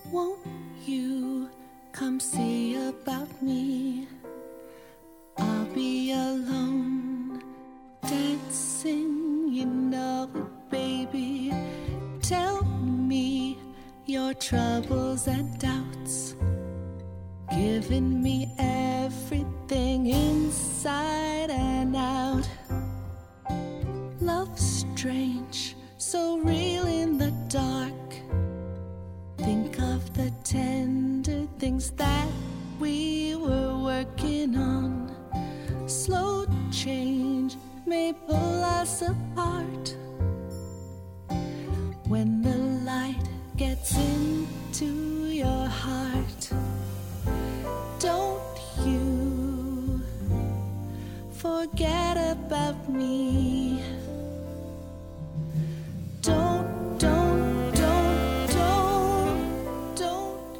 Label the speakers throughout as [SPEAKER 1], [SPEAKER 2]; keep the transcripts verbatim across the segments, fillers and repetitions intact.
[SPEAKER 1] Won't you come see about me? I'll be alone, dancing, you know it, baby. Tell me your troubles and doubts, giving me everything inside and out. Love's strange, so real in the dark. Think of the tender things that we were working on. Slow change may pull us apart. When the light gets into your heart, don't you forget about me. Don't, don't, don't, don't, don't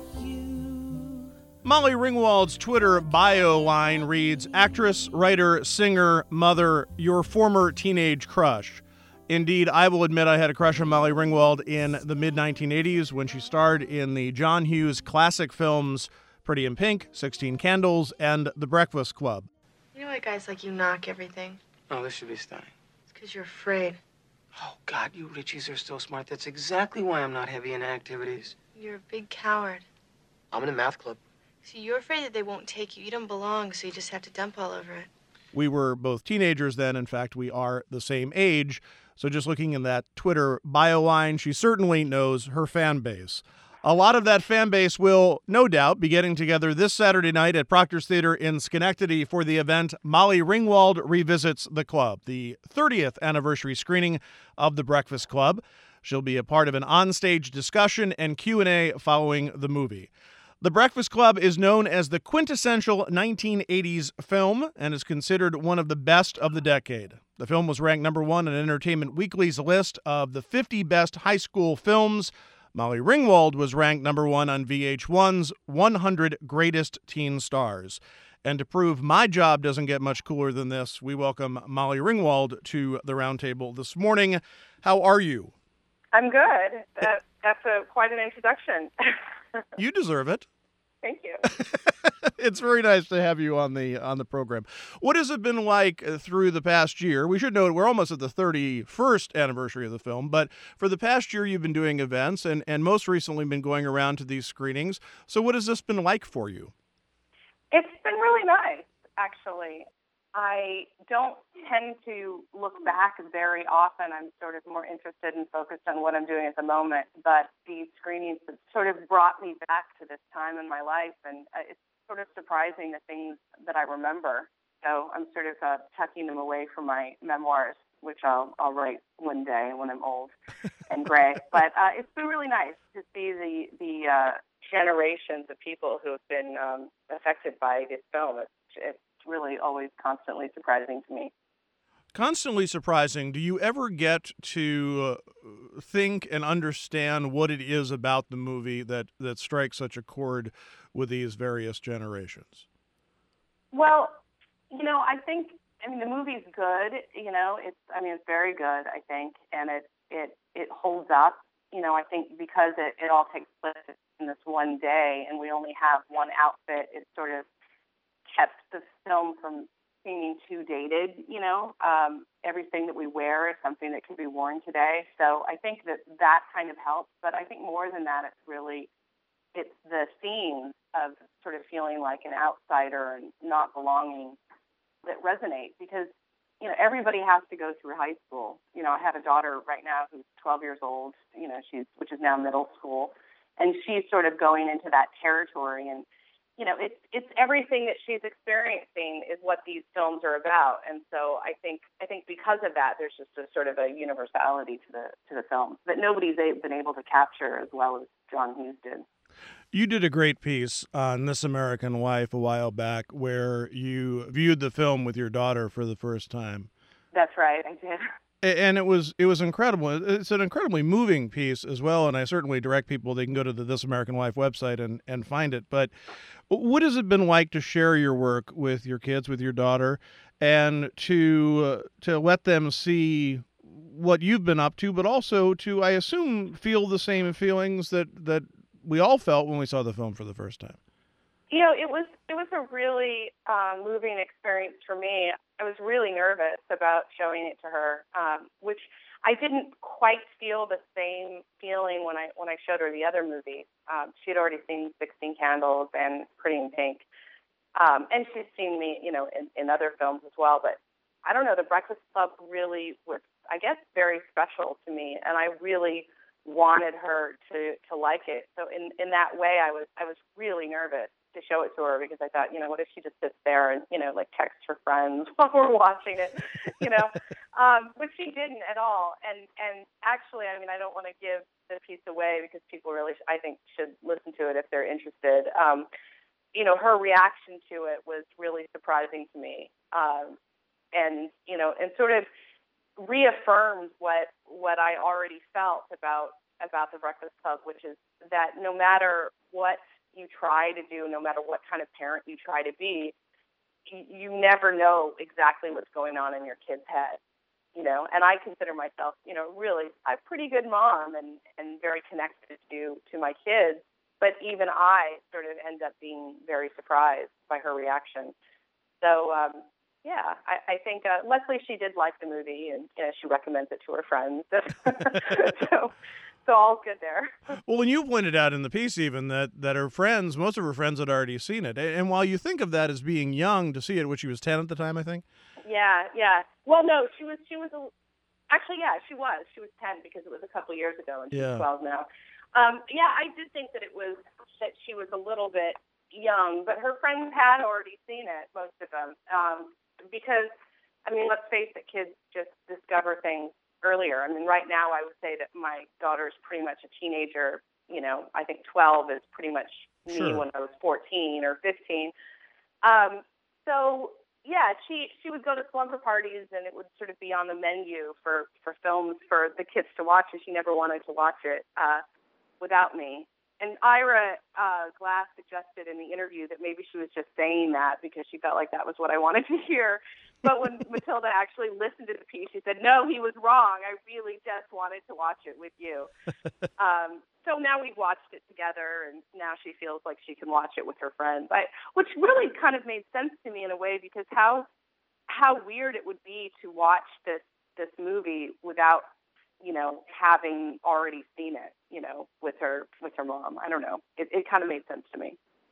[SPEAKER 1] you.
[SPEAKER 2] Molly Ringwald's Twitter bio line reads, actress, writer, singer, mother, your former teenage crush. Indeed, I will admit I had a crush on Molly Ringwald in the mid nineteen eighties when she starred in the John Hughes classic films Pretty in Pink, Sixteen Candles, and The Breakfast Club.
[SPEAKER 3] You know why guys like you knock everything?
[SPEAKER 4] Oh, this should be stunning.
[SPEAKER 3] It's because you're afraid.
[SPEAKER 4] Oh, God, you Richies are so smart. That's exactly why I'm not heavy in activities.
[SPEAKER 3] You're a big coward.
[SPEAKER 4] I'm in a math club.
[SPEAKER 3] See, you're afraid that they won't take you. You don't belong, so you just have to dump all over it.
[SPEAKER 2] We were both teenagers then. In fact, we are the same age. So just looking in that Twitter bio line, she certainly knows her fan base. A lot of that fan base will, no doubt, be getting together this Saturday night at Proctor's Theater in Schenectady for the event Molly Ringwald Revisits the Club, the thirtieth anniversary screening of The Breakfast Club. She'll be a part of an onstage discussion and Q and A following the movie. The Breakfast Club is known as the quintessential nineteen eighties film and is considered one of the best of the decade. The film was ranked number one on Entertainment Weekly's list of the fifty best high school films. Molly Ringwald was ranked number one on V H one's one hundred Greatest Teen Stars. And to prove my job doesn't get much cooler than this, we welcome Molly Ringwald to the roundtable this morning. How are you?
[SPEAKER 5] I'm good. That, that's a, quite an introduction.
[SPEAKER 2] You deserve it.
[SPEAKER 5] Thank you.
[SPEAKER 2] It's very nice to have you on the on the program. What has it been like through the past year? We should note we're almost at the thirty-first anniversary of the film, but for the past year you've been doing events and, and most recently been going around to these screenings. So what has this been like for you?
[SPEAKER 5] It's been really nice, actually. I don't tend to look back very often. I'm sort of more interested and focused on what I'm doing at the moment. But these screenings have sort of brought me back to this time in my life, and uh, it's sort of surprising the things that I remember. So I'm sort of uh, tucking them away from my memoirs, which I'll, I'll write one day when I'm old and gray. But uh, it's been really nice to see the, the uh, generations of people who have been um, affected by this film. It's, it's really always constantly surprising to me.
[SPEAKER 2] Constantly surprising. Do you ever get to uh, think and understand what it is about the movie that, that strikes such a chord with these various generations?
[SPEAKER 5] Well, you know, I think, I mean, the movie's good, you know, it's, I mean, it's very good, I think, and it, it, it holds up, you know, I think because it, it all takes place in this one day and we only have one outfit, it sort of kept the film from seeming too dated, you know. Um, everything that we wear is something that can be worn today. So I think that that kind of helps. But I think more than that, it's really, it's the theme of sort of feeling like an outsider and not belonging that resonates. Because, you know, everybody has to go through high school. You know, I have a daughter right now who's twelve years old, you know, she's, which is now middle school. And she's sort of going into that territory. And you know, it's it's everything that she's experiencing is what these films are about, and so I think I think because of that, there's just a sort of a universality to the to the film that nobody's been able to capture as well as John Hughes did.
[SPEAKER 2] You did a great piece on This American Life a while back, where you viewed the film with your daughter for the first time.
[SPEAKER 5] That's right, I did.
[SPEAKER 2] And it was it was incredible. It's an incredibly moving piece as well, and I certainly direct people, they can go to the This American Life website and, and find it. But what has it been like to share your work with your kids, with your daughter, and to uh, to let them see what you've been up to, but also to, I assume, feel the same feelings that, that we all felt when we saw the film for the first time.
[SPEAKER 5] You know, it was it was a really um, moving experience for me. I was really nervous about showing it to her, um, which I didn't quite feel the same feeling when I when I showed her the other movie. Um, she had already seen sixteen Candles and Pretty in Pink, um, and she's seen me, you know, in, in other films as well. But I don't know, The Breakfast Club really was, I guess, very special to me, and I really wanted her to to like it. So in in that way, I was I was really nervous to show it to her, because I thought, you know, what if she just sits there and, you know, like texts her friends while we're watching it, you know, um, but she didn't at all. And, and actually, I mean, I don't want to give the piece away, because people really, I think, should listen to it if they're interested. Um, you know, her reaction to it was really surprising to me. Um, and, you know, and sort of reaffirms what, what I already felt about, about The Breakfast Club, which is that no matter what you try to do, no matter what kind of parent you try to be, you, you never know exactly what's going on in your kid's head, you know. And I consider myself, you know, really a pretty good mom and, and very connected to, to my kids. But even I sort of end up being very surprised by her reaction. So, um, yeah, I, I think uh, Leslie, she did like the movie, and you know, she recommends it to her friends. so, so all's good there.
[SPEAKER 2] Well, and you pointed out in the piece even that, that her friends, most of her friends had already seen it. And while you think of that as being young to see it, which she was ten at the time, I think?
[SPEAKER 5] Yeah, yeah. Well, no, she was, she was, a, actually, yeah, she was. She was ten, because it was a couple years ago, and she's
[SPEAKER 2] yeah.
[SPEAKER 5] twelve now. Um, yeah, I did think that it was, that she was a little bit young, but her friends had already seen it, most of them. Um, because, I mean, let's face it, kids just discover things earlier. I mean, right now I would say that my daughter's pretty much a teenager. You know, I think twelve is pretty much me
[SPEAKER 2] Sure.
[SPEAKER 5] when I was fourteen or fifteen. Um, so, yeah, she, she would go to slumber parties, and it would sort of be on the menu for, for films for the kids to watch, and she never wanted to watch it uh, without me. And Ira uh, Glass suggested in the interview that maybe she was just saying that because she felt like that was what I wanted to hear. But when Matilda actually listened to the piece, she said, no, he was wrong. I really just wanted to watch it with you. um, so now we've watched it together, and now she feels like she can watch it with her friends, I, which really kind of made sense to me in a way, because how how weird it would be to watch this, this movie without, you know, having already seen it, you know, with her with her mom. I don't know. It, it kind of made sense to me.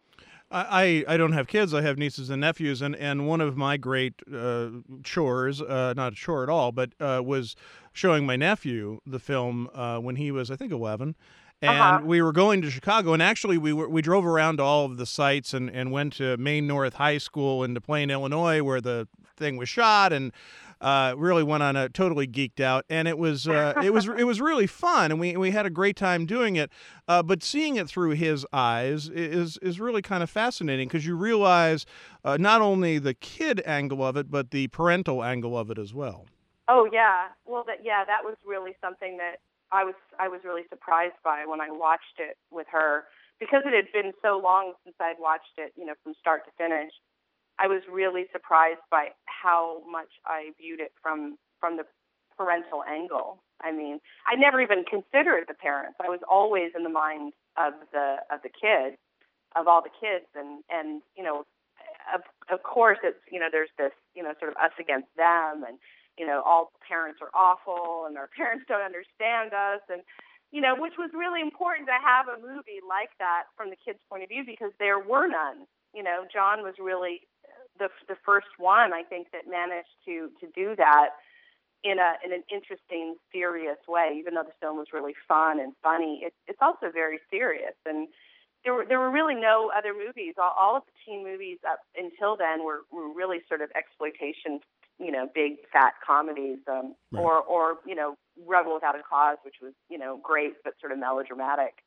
[SPEAKER 2] I, I don't have kids. I have nieces and nephews, and, and one of my great uh, chores, uh, not a chore at all, but uh, was showing my nephew the film uh, when he was, I think, eleven. And
[SPEAKER 5] Uh-huh.
[SPEAKER 2] we were going to Chicago, and actually we were, we drove around to all of the sites and, and went to Maine North High School in Des Plaines, Illinois, where the thing was shot, and uh, really went on a totally geeked out. And it was uh, it was it was really fun, and we we had a great time doing it. Uh, but seeing it through his eyes is is really kind of fascinating, because you realize uh, not only the kid angle of it, but the parental angle of it as well.
[SPEAKER 5] Oh yeah. Well, that yeah, that was really something that I was I was really surprised by when I watched it with her, because it had been so long since I'd watched it, you know, from start to finish. I was really surprised by how much I viewed it from from the parental angle. I mean, I never even considered the parents. I was always in the mind of the of the kid, of all the kids, and and you know, of of course it's, you know, there's this, you know, sort of us against them, and you know, all parents are awful and our parents don't understand us, and you know, which was really important to have a movie like that from the kids' point of view, because there were none. You know, John was really the the first one, I think, that managed to to do that in a in an interesting, serious way. Even though the film was really fun and funny, it, it's also very serious. And there were there were really no other movies. All, all of the teen movies up until then were, were really sort of exploitation, you know, big fat comedies, um,
[SPEAKER 2] Right.
[SPEAKER 5] or or you know, Rebel Without a Cause, which was, you know, great but sort of melodramatic.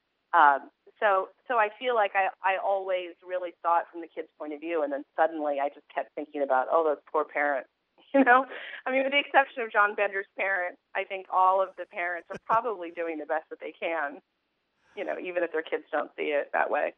[SPEAKER 5] Um, so so I feel like I, I always really saw it from the kid's point of view, and then suddenly I just kept thinking about, oh, those poor parents. You know, I mean, with the exception of John Bender's parents, I think all of the parents are probably doing the best that they can, you know, even if their kids don't see it that way.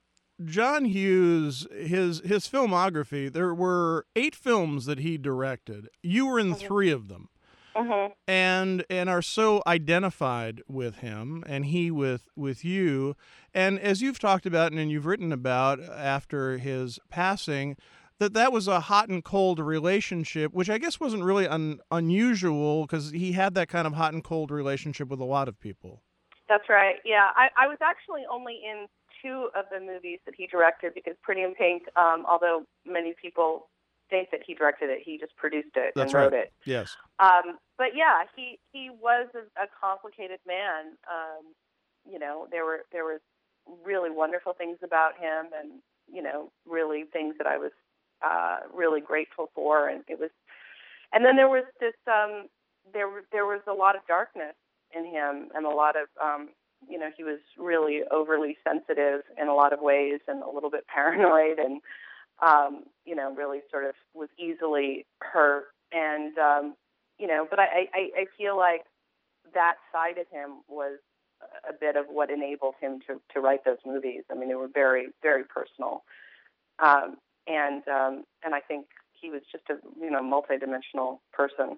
[SPEAKER 2] John Hughes, his his filmography, there were eight films that he directed. You were in three of them.
[SPEAKER 5] Mhm.
[SPEAKER 2] and and are so identified with him and he with with you. And as you've talked about and you've written about after his passing, that that was a hot and cold relationship, which I guess wasn't really un, unusual because he had that kind of hot and cold relationship with a lot of people.
[SPEAKER 5] That's right. Yeah, I, I was actually only in two of the movies that he directed because Pretty in Pink, um, although many people think that he directed it, he just produced it
[SPEAKER 2] That's
[SPEAKER 5] and wrote
[SPEAKER 2] right.
[SPEAKER 5] it.
[SPEAKER 2] Yes.
[SPEAKER 5] Um, but yeah, he he was a, a complicated man. Um, you know, there were there was really wonderful things about him, and you know, really things that I was uh, really grateful for. And it was, and then there was this um, there there was a lot of darkness in him, and a lot of um, you know, he was really overly sensitive in a lot of ways, and a little bit paranoid, and um, you know, really sort of was easily hurt. And um, you know, but I, I, I feel like that side of him was a bit of what enabled him to, to write those movies. I mean, they were very, very personal. Um, and um, and I think he was just a, you know, multidimensional person.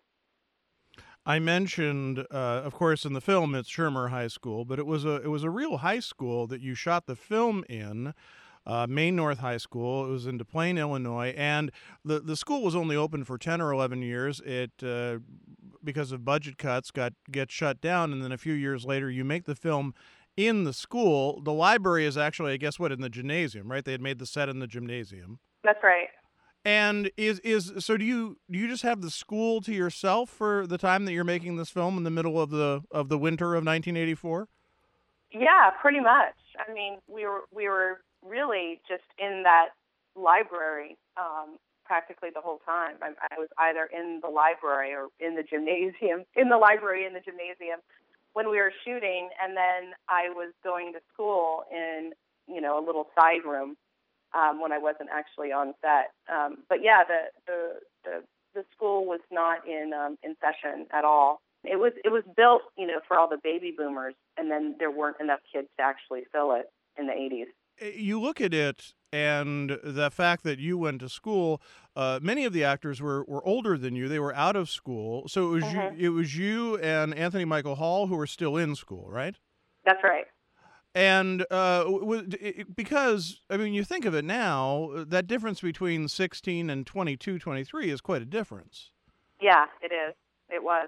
[SPEAKER 2] I mentioned, uh, of course, in the film it's Shermer High School, but it was a it was a real high school that you shot the film in. Uh, Maine North High School. It was in Des Plaines, Illinois, and the the school was only open for ten or eleven years. It uh, because of budget cuts got get shut down, and then a few years later, you make the film in the school. The library is actually, I guess, what, in the gymnasium, right? They had made the set in the gymnasium.
[SPEAKER 5] That's right.
[SPEAKER 2] And is is so? Do you do you just have the school to yourself for the time that you're making this film in the middle of the of the winter of nineteen eighty-four?
[SPEAKER 5] Yeah, pretty much. I mean, we were we were really just in that library um, practically the whole time. I, I was either in the library or in the gymnasium, in the library in the gymnasium when we were shooting, and then I was going to school in, you know, a little side room um, when I wasn't actually on set. Um, but yeah, the, the the the school was not in um, in session at all. It was it was built, you know, for all the baby boomers, and then there weren't enough kids to actually fill it in the eighties.
[SPEAKER 2] You look at it, and the fact that you went to school, uh, many of the actors were, were older than you. They were out of school. So it was
[SPEAKER 5] Mhm.
[SPEAKER 2] you, it was you and Anthony Michael Hall who were still in school, right?
[SPEAKER 5] That's right.
[SPEAKER 2] And uh, w- it- because, I mean, you think of it now, that difference between sixteen and twenty-two, twenty-three is quite a difference.
[SPEAKER 5] Yeah, it is. It was.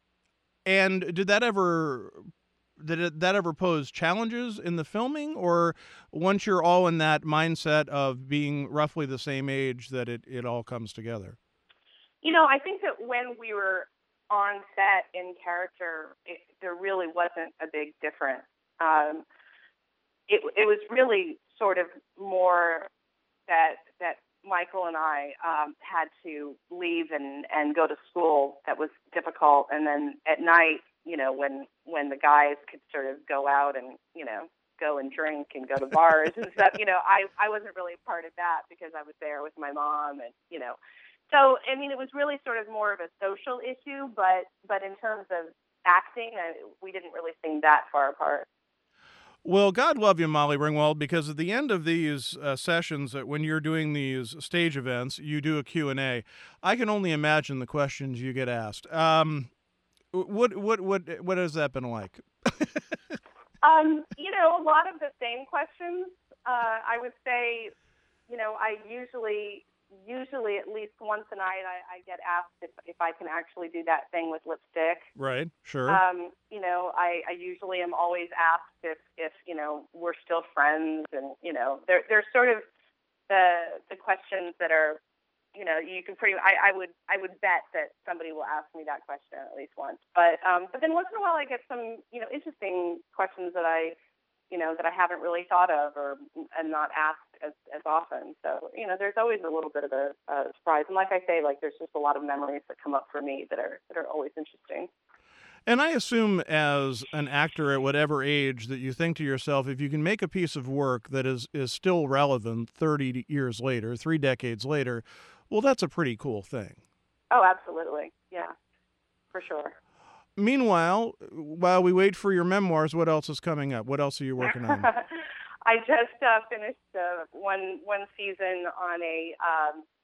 [SPEAKER 2] And did that ever did it, that ever pose challenges in the filming, or once you're all in that mindset of being roughly the same age that it, it all comes together?
[SPEAKER 5] You know, I think that when we were on set in character, it, there really wasn't a big difference. Um, it, it was really sort of more that that Michael and I um, had to leave and, and go to school. That was difficult. And then at night, you know, when when the guys could sort of go out and, you know, go and drink and go to bars and stuff, you know, I, I wasn't really a part of that because I was there with my mom and, you know. So, I mean, it was really sort of more of a social issue, but, but in terms of acting, I, we didn't really seem that far apart.
[SPEAKER 2] Well, God love you, Molly Ringwald, because at the end of these uh, sessions, uh, when you're doing these stage events, you do a Q and A. I can only imagine the questions you get asked. Um, what what what what has that been like?
[SPEAKER 5] um, you know, a lot of the same questions. Uh, I would say, you know, I usually usually at least once a night I, I get asked if if I can actually do that thing with lipstick.
[SPEAKER 2] Right, sure.
[SPEAKER 5] Um, you know, I, I usually am always asked if, if, you know, we're still friends, and, you know, they're, they're sort of the the questions that are, you know, you can pretty, I, I would I would bet that somebody will ask me that question at least once. But um, but then once in a while I get some, you know, interesting questions that I, you know, that I haven't really thought of or am not asked as, as often. So, you know, there's always a little bit of a, a surprise. And like I say, like, there's just a lot of memories that come up for me that are that are always interesting.
[SPEAKER 2] And I assume as an actor at whatever age that you think to yourself, if you can make a piece of work that is, is still relevant thirty years later, three decades later, well, that's a pretty cool thing.
[SPEAKER 5] Oh, absolutely. Yeah, for sure.
[SPEAKER 2] Meanwhile, while we wait for your memoirs, what else is coming up? What else are you working on?
[SPEAKER 5] I just uh, finished uh, one one season on a um,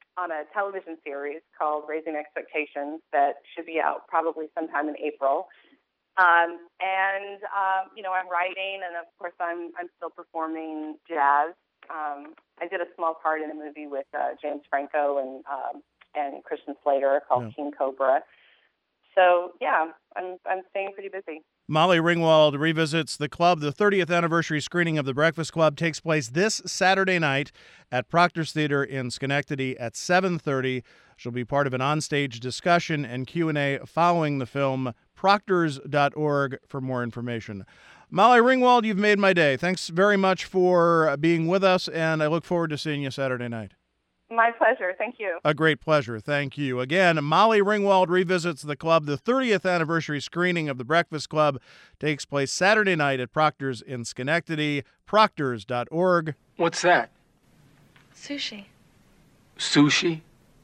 [SPEAKER 5] on a television series called Raising Expectations that should be out probably sometime in April. Um, and, um, you know, I'm writing, and of course I'm I'm still performing jazz. Um, I did a small part in a movie with uh, James Franco and um, and Christian Slater called
[SPEAKER 2] Yeah.
[SPEAKER 5] King Cobra. So, yeah, I'm I'm staying pretty busy.
[SPEAKER 2] Molly Ringwald revisits the club. The thirtieth anniversary screening of The Breakfast Club takes place this Saturday night at Proctor's Theater in Schenectady at seven thirty. She'll be part of an onstage discussion and Q and A following the film. proctors dot org for more information. Molly Ringwald, you've made my day. Thanks very much for being with us, and I look forward to seeing you Saturday night.
[SPEAKER 5] My pleasure. Thank you.
[SPEAKER 2] A great pleasure. Thank you. Again, Molly Ringwald revisits the club. The thirtieth anniversary screening of The Breakfast Club takes place Saturday night at Proctor's in Schenectady. proctors dot org.
[SPEAKER 4] What's that?
[SPEAKER 3] Sushi.
[SPEAKER 4] Sushi?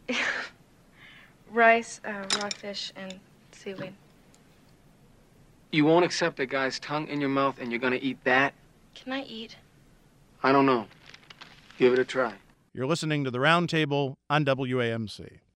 [SPEAKER 3] Rice, uh, raw fish, and seaweed.
[SPEAKER 4] You won't accept a guy's tongue in your mouth and you're gonna eat that?
[SPEAKER 3] Can I eat?
[SPEAKER 4] I don't know. Give it a try.
[SPEAKER 2] You're listening to The Round Table on W A M C.